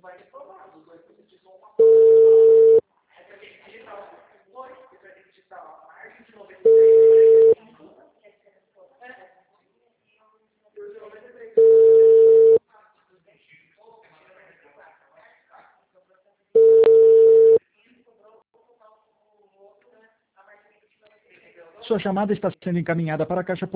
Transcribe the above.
Sua chamada está sendo encaminhada para a caixa